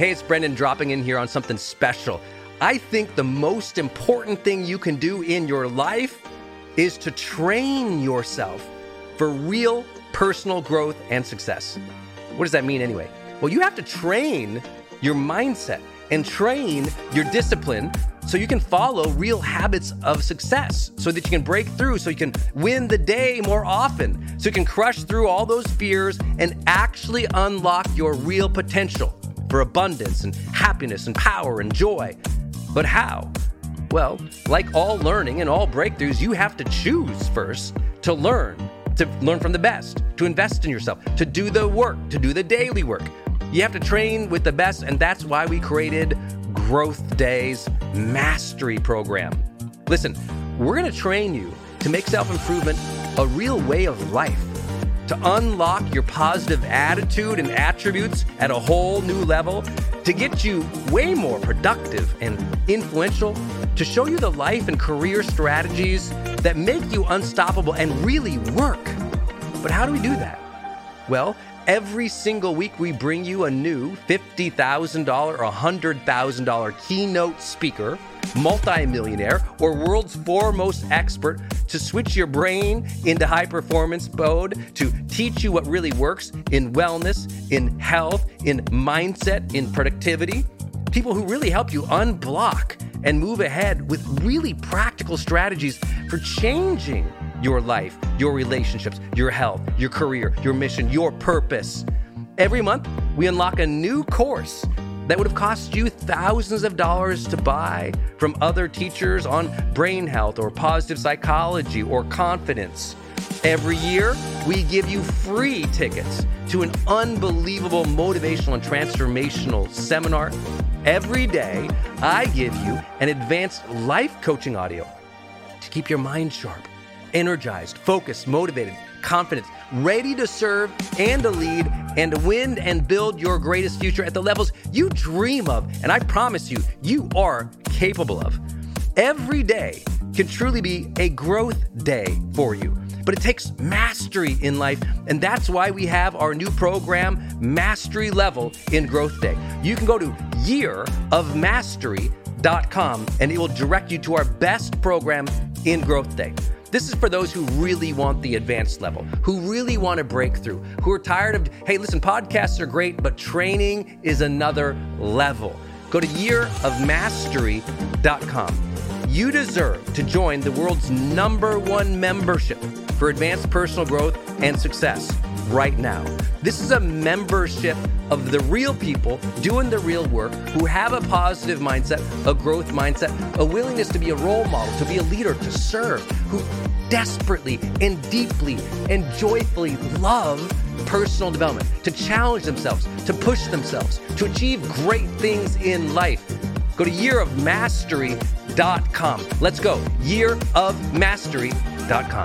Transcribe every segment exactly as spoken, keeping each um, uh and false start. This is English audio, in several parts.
Hey, it's Brendan dropping in here on something special. I think the most important thing you can do in your life is to train yourself for real personal growth and success. What does that mean anyway? Well, you have to train your mindset and train your discipline so you can follow real habits of success, so that you can break through, so you can win the day more often, so you can crush through all those fears and actually unlock your real potential for abundance and happiness and power and joy. But how? Well, like all learning and all breakthroughs, you have to choose first to learn, to learn from the best, to invest in yourself, to do the work, to do the daily work. You have to train with the best, and that's why we created Growth Day's Mastery Program. Listen, we're going to train you to make self-improvement a real way of life, to unlock your positive attitude and attributes at a whole new level, to get you way more productive and influential, to show you the life and career strategies that make you unstoppable and really work. But how do we do that? Well, every single week we bring you a new fifty thousand dollars or one hundred thousand dollars keynote speaker, multimillionaire, or world's foremost expert to switch your brain into high performance mode, to teach you what really works in wellness, in health, in mindset, in productivity. People who really help you unblock and move ahead with really practical strategies for changing your life, your relationships, your health, your career, your mission, your purpose. Every month, we unlock a new course that would have cost you thousands of dollars to buy from other teachers on brain health or positive psychology or confidence. Every year, we give you free tickets to an unbelievable motivational and transformational seminar. Every day, I give you an advanced life coaching audio to keep your mind sharp, energized, focused, motivated, confident, ready to serve and to lead and to win and build your greatest future at the levels you dream of. And I promise you, you are capable of. Every day can truly be a growth day for you, but it takes mastery in life. And that's why we have our new program, Mastery Level in Growth Day. You can go to year of mastery dot com and it will direct you to our best program in Growth Day. This is for those who really want the advanced level, who really want to break through, who are tired of, hey, listen, podcasts are great, but training is another level. Go to year of mastery dot com. You deserve to join the world's number one membership for advanced personal growth and success right now. This is a membership of the real people doing the real work, who have a positive mindset, a growth mindset, a willingness to be a role model, to be a leader, to serve, who desperately and deeply and joyfully love personal development, to challenge themselves, to push themselves, to achieve great things in life. Go to year of mastery dot com. Let's go. year of mastery dot com.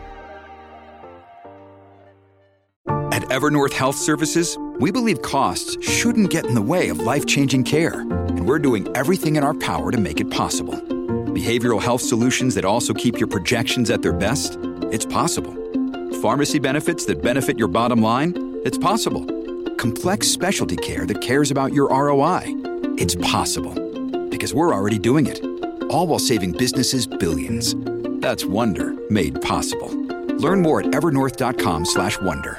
At Evernorth Health Services, we believe costs shouldn't get in the way of life-changing care, and we're doing everything in our power to make it possible. Behavioral health solutions that also keep your projections at their best? It's possible. Pharmacy benefits that benefit your bottom line? It's possible. Complex specialty care that cares about your R O I? It's possible. Because we're already doing it. All while saving businesses billions. That's Wonder made possible. Learn more at evernorth dot com slash wonder.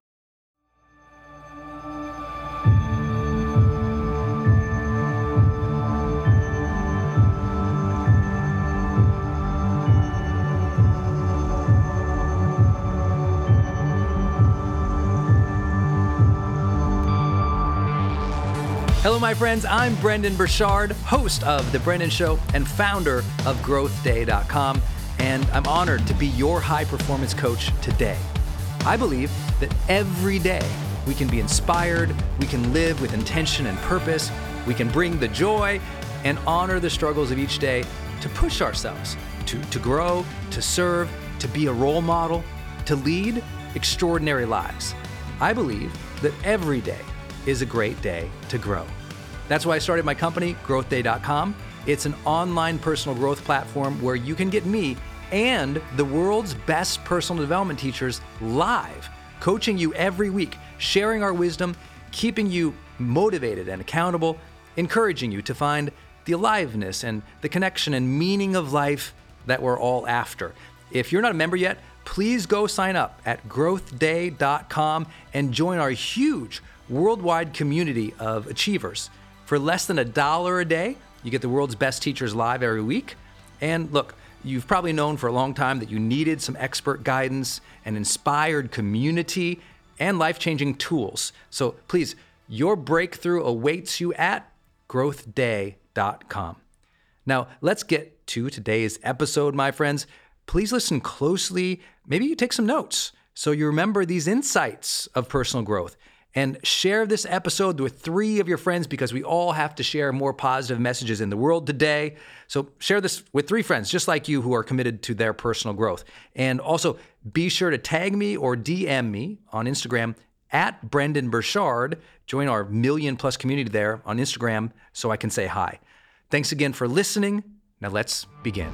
Hello, my friends. I'm Brendon Burchard, host of The Brendan Show and founder of growth day dot com, and I'm honored to be your high-performance coach today. I believe that every day we can be inspired, we can live with intention and purpose, we can bring the joy and honor the struggles of each day to push ourselves, to, to grow, to serve, to be a role model, to lead extraordinary lives. I believe that every day is a great day to grow. That's why I started my company, growth day dot com. It's an online personal growth platform where you can get me and the world's best personal development teachers live, coaching you every week, sharing our wisdom, keeping you motivated and accountable, encouraging you to find the aliveness and the connection and meaning of life that we're all after. If you're not a member yet, please go sign up at growth day dot com and join our huge worldwide community of achievers. For less than a dollar a day, you get the world's best teachers live every week. And look, you've probably known for a long time that you needed some expert guidance, an inspired community, and life-changing tools. So please, your breakthrough awaits you at growth day dot com. Now, let's get to today's episode, my friends. Please listen closely. Maybe you take some notes so you remember these insights of personal growth. And share this episode with three of your friends, because we all have to share more positive messages in the world today. So share this with three friends just like you who are committed to their personal growth. And also be sure to tag me or D M me on Instagram at Brendan Burchard. Join our million plus community there on Instagram so I can say hi. Thanks again for listening. Now let's begin.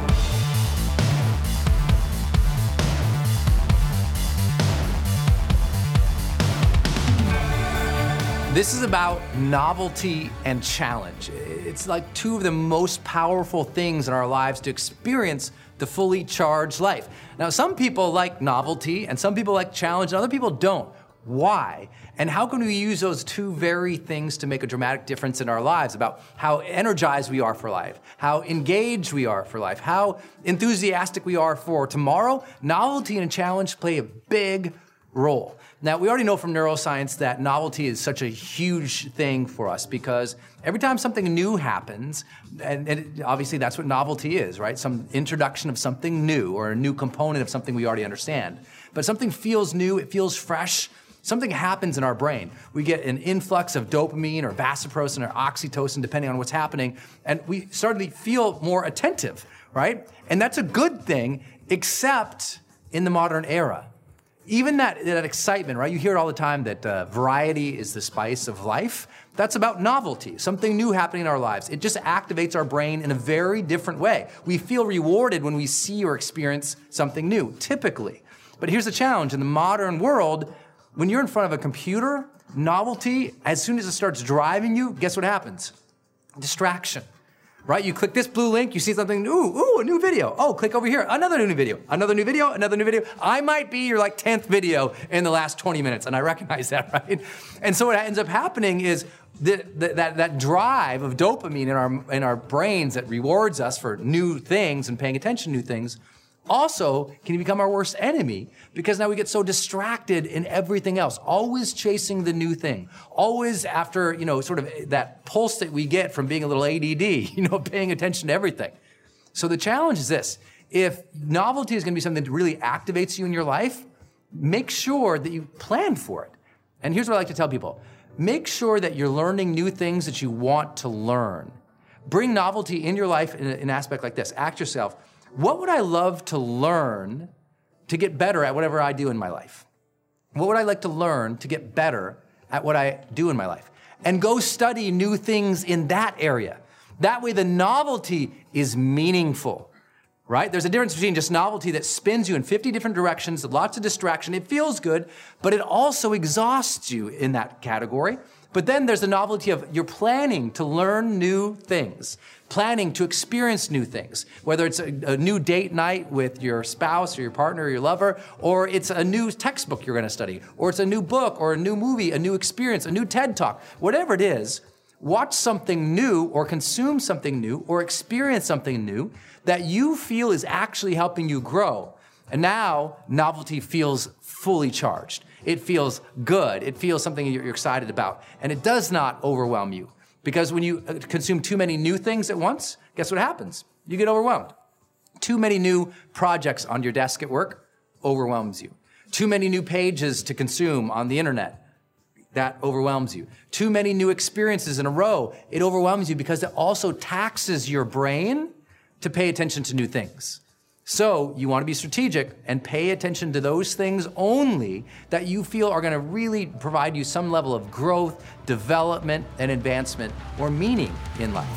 This is about novelty and challenge. It's like two of the most powerful things in our lives to experience the fully charged life. Now, some people like novelty and some people like challenge and other people don't. Why? And how can we use those two very things to make a dramatic difference in our lives about how energized we are for life, how engaged we are for life, how enthusiastic we are for tomorrow? Novelty and challenge play a big role. Now, we already know from neuroscience that novelty is such a huge thing for us because every time something new happens, and, and obviously that's what novelty is, right? Some introduction of something new or a new component of something we already understand. But something feels new, it feels fresh, something happens in our brain. We get an influx of dopamine or vasopressin or oxytocin, depending on what's happening, and we suddenly feel more attentive, right? And that's a good thing, except in the modern era. Even that, that excitement, right? You hear it all the time that uh, variety is the spice of life. That's about novelty, something new happening in our lives. It just activates our brain in a very different way. We feel rewarded when we see or experience something new, typically. But here's the challenge. In the modern world, when you're in front of a computer, novelty, as soon as it starts driving you, guess what happens? Distraction. Right? You click this blue link, you see something, ooh, ooh, a new video. Oh, click over here, another new video, another new video, another new video. I might be your like tenth video in the last twenty minutes, and I recognize that, right? And so what ends up happening is the, the, that, that drive of dopamine in our, in our brains that rewards us for new things and paying attention to new things also can become our worst enemy, because now we get so distracted in everything else, always chasing the new thing, always after, you know, sort of that pulse that we get from being a little A D D, you know, paying attention to everything. So the challenge is this: if novelty is going to be something that really activates you in your life, make sure that you plan for it. And here's what I like to tell people: make sure that you're learning new things that you want to learn. Bring novelty in your life in an aspect like this. Ask yourself, what would I love to learn to get better at whatever I do in my life? What would I like to learn to get better at what I do in my life? And go study new things in that area. That way the novelty is meaningful, right? There's a difference between just novelty that spins you in fifty different directions, lots of distraction. It feels good, but it also exhausts you in that category. But then there's the novelty of you're planning to learn new things, planning to experience new things, whether it's a, a new date night with your spouse or your partner or your lover, or it's a new textbook you're going to study, or it's a new book or a new movie, a new experience, a new TED Talk, whatever it is. Watch something new or consume something new or experience something new that you feel is actually helping you grow. And now novelty feels fully charged. It feels good. It feels something you're excited about. And it does not overwhelm you. Because when you consume too many new things at once, guess what happens? You get overwhelmed. Too many new projects on your desk at work overwhelms you. Too many new pages to consume on the internet, that overwhelms you. Too many new experiences in a row, it overwhelms you because it also taxes your brain to pay attention to new things. So you want to be strategic and pay attention to those things only that you feel are going to really provide you some level of growth, development, and advancement or meaning in life.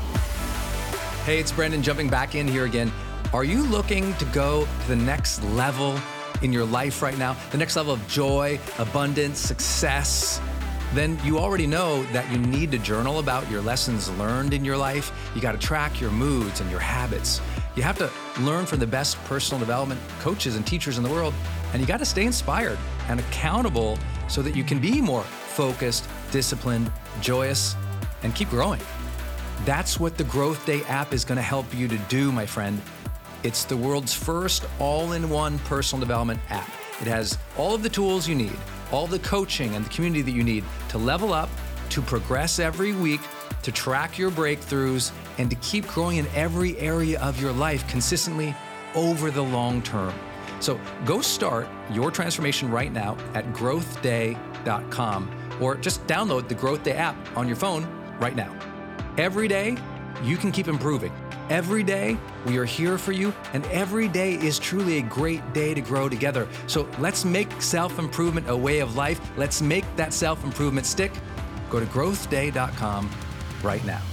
Hey, it's Brendan jumping back in here again. Are you looking to go to the next level in your life right now? The next level of joy, abundance, success? then you already know that you need to journal about your lessons learned in your life. You got to track your moods and your habits. You have to learn from the best personal development coaches and teachers in the world, and you got to stay inspired and accountable so that you can be more focused, disciplined, joyous, and keep growing. That's what the Growth Day app is going to help you to do, my friend. It's the world's first all-in-one personal development app. It has all of the tools you need, all the coaching and the community that you need to level up, to progress every week, to track your breakthroughs, and to keep growing in every area of your life consistently over the long term. So go start your transformation right now at growth day dot com, or just download the Growth Day app on your phone right now. Every day, you can keep improving. Every day, we are here for you, and every day is truly a great day to grow together. So let's make self-improvement a way of life. Let's make that self-improvement stick. Go to growth day dot com right now.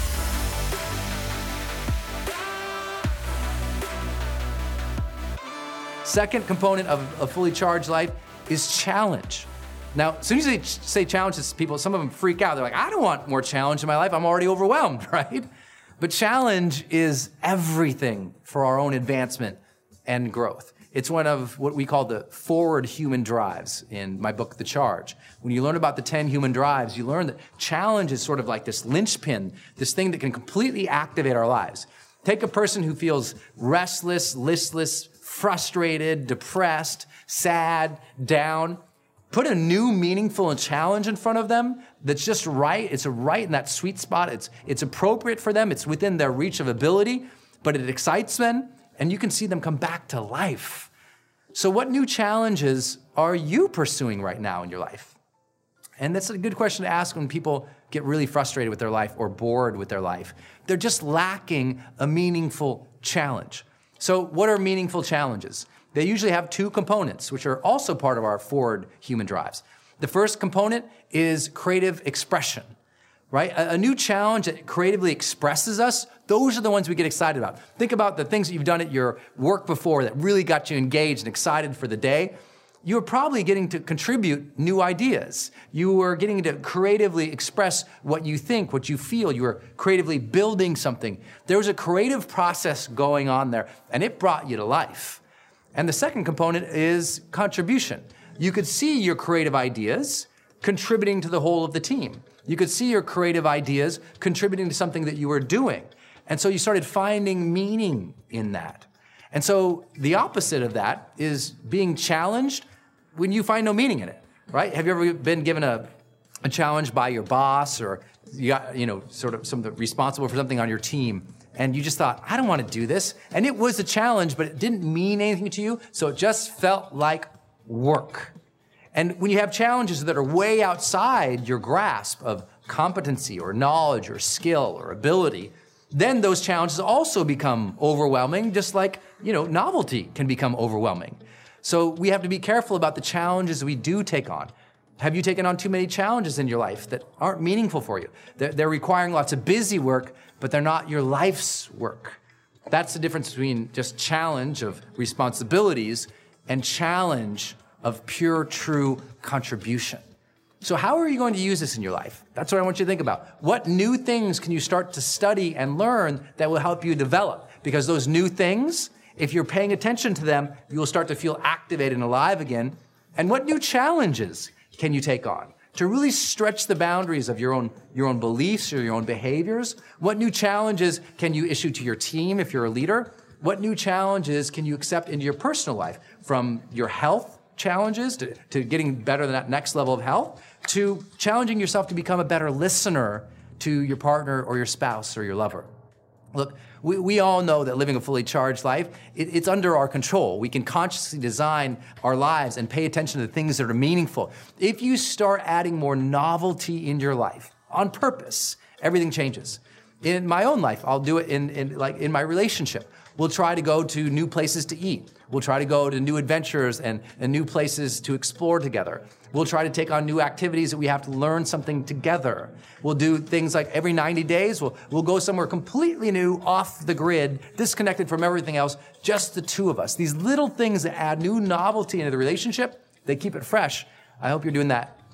Second component of a fully charged life is challenge. Now, as soon as you say challenge to people, some of them freak out. They're like, I don't want more challenge in my life. I'm already overwhelmed, right? But challenge is everything for our own advancement and growth. It's one of what we call the forward human drives in my book, The Charge. When you learn about the ten human drives, you learn that challenge is sort of like this linchpin, this thing that can completely activate our lives. Take a person who feels restless, listless, frustrated, depressed, sad, down. Put a new, meaningful challenge in front of them that's just right. It's right in that sweet spot. It's, it's appropriate for them. It's within their reach of ability, but it excites them, and you can see them come back to life. So what new challenges are you pursuing right now in your life? And that's a good question to ask when people get really frustrated with their life or bored with their life. They're just lacking a meaningful challenge. So what are meaningful challenges? They usually have two components, which are also part of our forward human drives. The first component is creative expression, right? A, a new challenge that creatively expresses us, those are the ones we get excited about. Think about the things that you've done at your work before that really got you engaged and excited for the day. You were probably getting to contribute new ideas. You were getting to creatively express what you think, what you feel. You were creatively building something. There was a creative process going on there, and it brought you to life. And the second component is contribution. You could see your creative ideas contributing to the whole of the team. You could see your creative ideas contributing to something that you were doing. And so you started finding meaning in that. And so the opposite of that is being challenged when you find no meaning in it, right? Have you ever been given a, a challenge by your boss, or you got, you know, sort of some responsible for something on your team, and you just thought, I don't want to do this. And it was a challenge, but it didn't mean anything to you, so it just felt like work. And when you have challenges that are way outside your grasp of competency or knowledge or skill or ability, then those challenges also become overwhelming, just like, you know, novelty can become overwhelming. So we have to be careful about the challenges we do take on. Have you taken on too many challenges in your life that aren't meaningful for you? They're, they're requiring lots of busy work, but they're not your life's work. That's the difference between just challenge of responsibilities and challenge of pure, true contribution. So how are you going to use this in your life? That's what I want you to think about. What new things can you start to study and learn that will help you develop? Because those new things, if you're paying attention to them, you will start to feel activated and alive again. And what new challenges can you take on to really stretch the boundaries of your own, your own beliefs or your own behaviors? What new challenges can you issue to your team if you're a leader? What new challenges can you accept into your personal life, from your health challenges to, to getting better than that next level of health, to challenging yourself to become a better listener to your partner or your spouse or your lover? Look, we, we all know that living a fully charged life, it, it's under our control. We can consciously design our lives and pay attention to the things that are meaningful. If you start adding more novelty in your life on purpose, everything changes. In my own life, I'll do it in, in like in my relationship. We'll try to go to new places to eat. We'll try to go to new adventures and, and new places to explore together. We'll try to take on new activities that we have to learn something together. We'll do things like every ninety days, we'll, we'll go somewhere completely new, off the grid, disconnected from everything else, just the two of us. These little things that add new novelty into the relationship, they keep it fresh. I hope you're doing that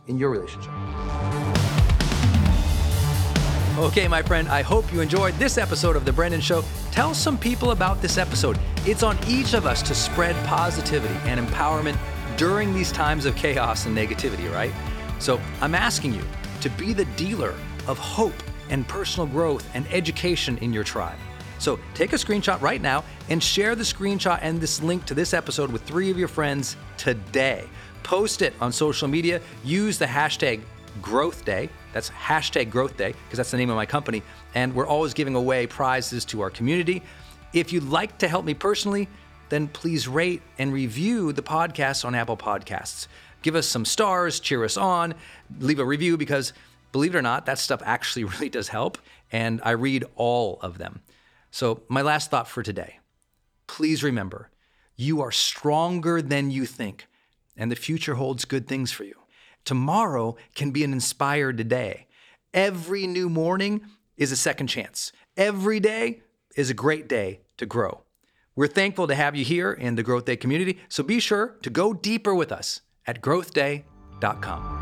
in your relationship. Okay, my friend, I hope you enjoyed this episode of The Brendon Show. Tell some people about this episode. It's on each of us to spread positivity and empowerment during these times of chaos and negativity, right? So I'm asking you to be the dealer of hope and personal growth and education in your tribe. So take a screenshot right now and share the screenshot and this link to this episode with three of your friends today. Post it on social media. Use the hashtag Growth Day. That's hashtag Growth Day, because that's the name of my company. And we're always giving away prizes to our community. If you'd like to help me personally, then please rate and review the podcast on Apple Podcasts. Give us some stars, cheer us on, leave a review, because believe it or not, that stuff actually really does help. And I read all of them. So my last thought for today, please remember, you are stronger than you think, and the future holds good things for you. Tomorrow can be an inspired day. Every new morning is a second chance. Every day is a great day to grow. We're thankful to have you here in the Growth Day community, so be sure to go deeper with us at growth day dot com.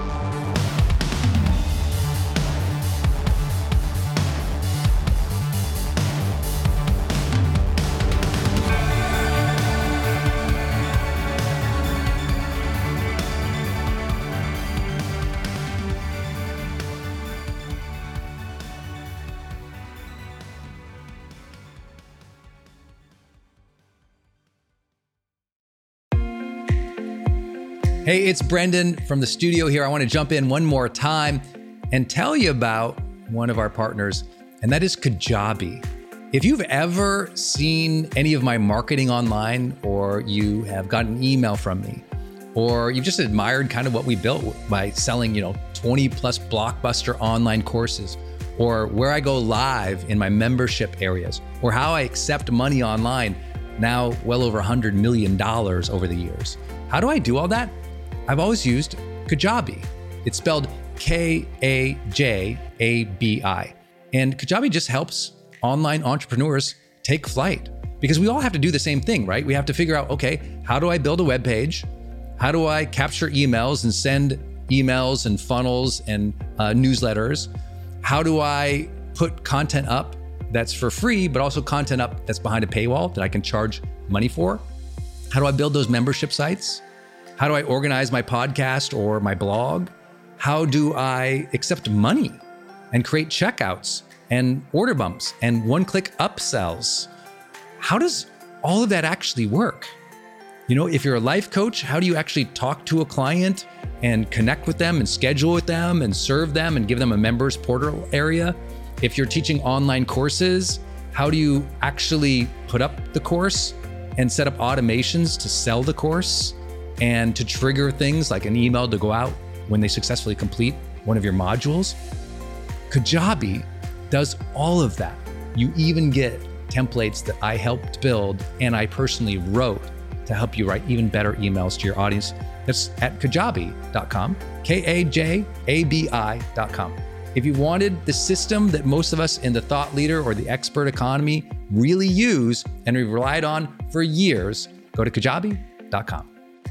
Hey, it's Brendon from the studio here. I want to jump in one more time and tell you about one of our partners, and that is Kajabi. If you've ever seen any of my marketing online, or you have gotten an email from me, or you've just admired kind of what we built by selling, you know, twenty plus blockbuster online courses, or where I go live in my membership areas, or how I accept money online, now well over one hundred million dollars over the years. How do I do all that? I've always used Kajabi. It's spelled K A J A B I. And Kajabi just helps online entrepreneurs take flight, because we all have to do the same thing, right? We have to figure out, okay, how do I build a web page? How do I capture emails and send emails and funnels and uh, newsletters? How do I put content up that's for free, but also content up that's behind a paywall that I can charge money for? How do I build those membership sites? How do I organize my podcast or my blog? How do I accept money and create checkouts and order bumps and one-click upsells? How does all of that actually work? You know, if you're a life coach, how do you actually talk to a client and connect with them and schedule with them and serve them and give them a members portal area? If you're teaching online courses, how do you actually put up the course and set up automations to sell the course and to trigger things like an email to go out when they successfully complete one of your modules? Kajabi does all of that. You even get templates that I helped build and I personally wrote to help you write even better emails to your audience. That's at kajabi dot com, K A J A B I dot com. If you wanted the system that most of us in the thought leader or the expert economy really use and we've relied on for years, go to kajabi dot com.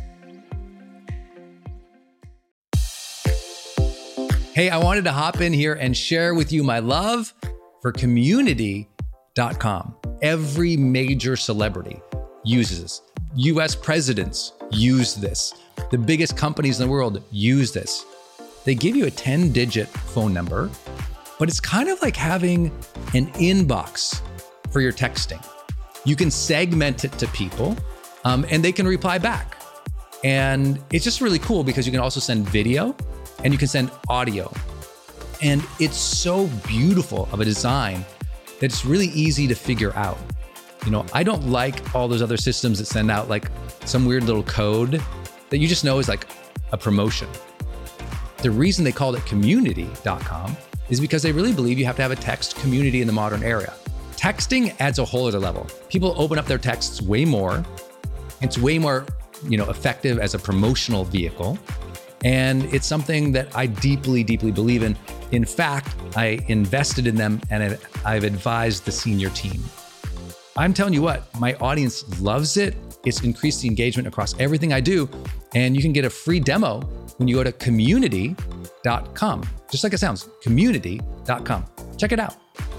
Hey, I wanted to hop in here and share with you my love for community dot com. Every major celebrity uses this. U S presidents use this. The biggest companies in the world use this. They give you a ten digit phone number, but it's kind of like having an inbox for your texting. You can segment it to people um, and they can reply back. And it's just really cool because you can also send video and you can send audio. And it's so beautiful of a design that it's really easy to figure out. You know, I don't like all those other systems that send out like some weird little code that you just know is like a promotion. The reason they called it community dot com is because they really believe you have to have a text community in the modern era. Texting adds a whole other level. People open up their texts way more. It's way more, you know, effective as a promotional vehicle. And it's something that I deeply, deeply believe in. In fact, I invested in them and I've advised the senior team. I'm telling you what, my audience loves it. It's increased the engagement across everything I do. And you can get a free demo when you go to community dot com. Just like it sounds, community dot com. Check it out.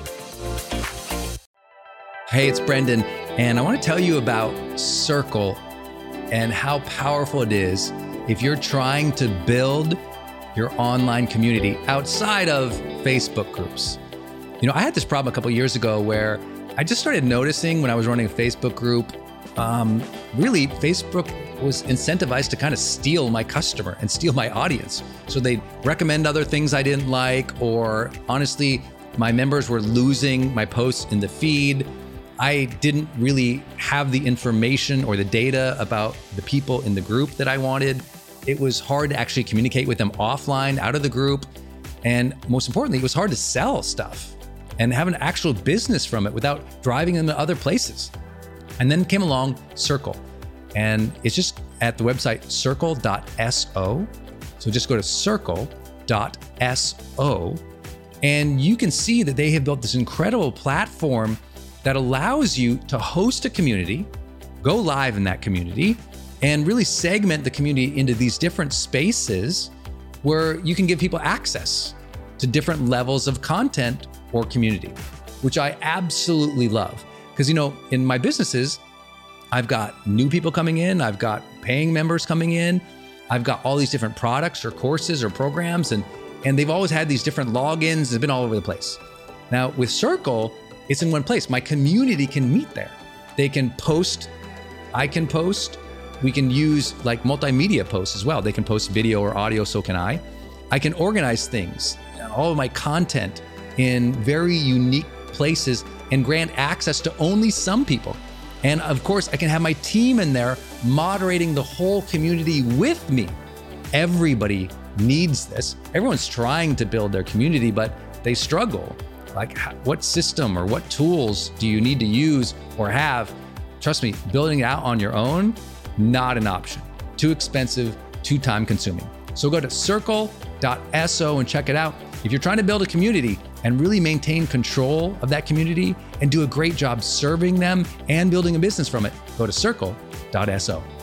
Hey, it's Brendan, and I want to tell you about Circle and how powerful it is if you're trying to build your online community outside of Facebook groups. You know, I had this problem a couple years ago where I just started noticing when I was running a Facebook group, um, really Facebook was incentivized to kind of steal my customer and steal my audience. So they'd recommend other things I didn't like, or honestly, my members were losing my posts in the feed. I didn't really have the information or the data about the people in the group that I wanted. It was hard to actually communicate with them offline, out of the group. And most importantly, it was hard to sell stuff and have an actual business from it without driving them to other places. And then came along Circle. And it's just at the website circle dot so. So just go to circle dot so. And you can see that they have built this incredible platform that allows you to host a community, go live in that community, and really segment the community into these different spaces where you can give people access to different levels of content or community, which I absolutely love. Because, you know, in my businesses, I've got new people coming in, I've got paying members coming in, I've got all these different products or courses or programs, and, and they've always had these different logins, they've been all over the place. Now with Circle, it's in one place. My community can meet there. They can post, I can post, we can use like multimedia posts as well. They can post video or audio, so can I. I can organize things, all of my content in very unique places and grant access to only some people. And of course, I can have my team in there moderating the whole community with me. Everybody needs this. Everyone's trying to build their community, but they struggle. Like, what system or what tools do you need to use or have? Trust me, building it out on your own, not an option. Too expensive, too time consuming. So go to circle dot so and check it out. If you're trying to build a community and really maintain control of that community and do a great job serving them and building a business from it, go to circle dot so.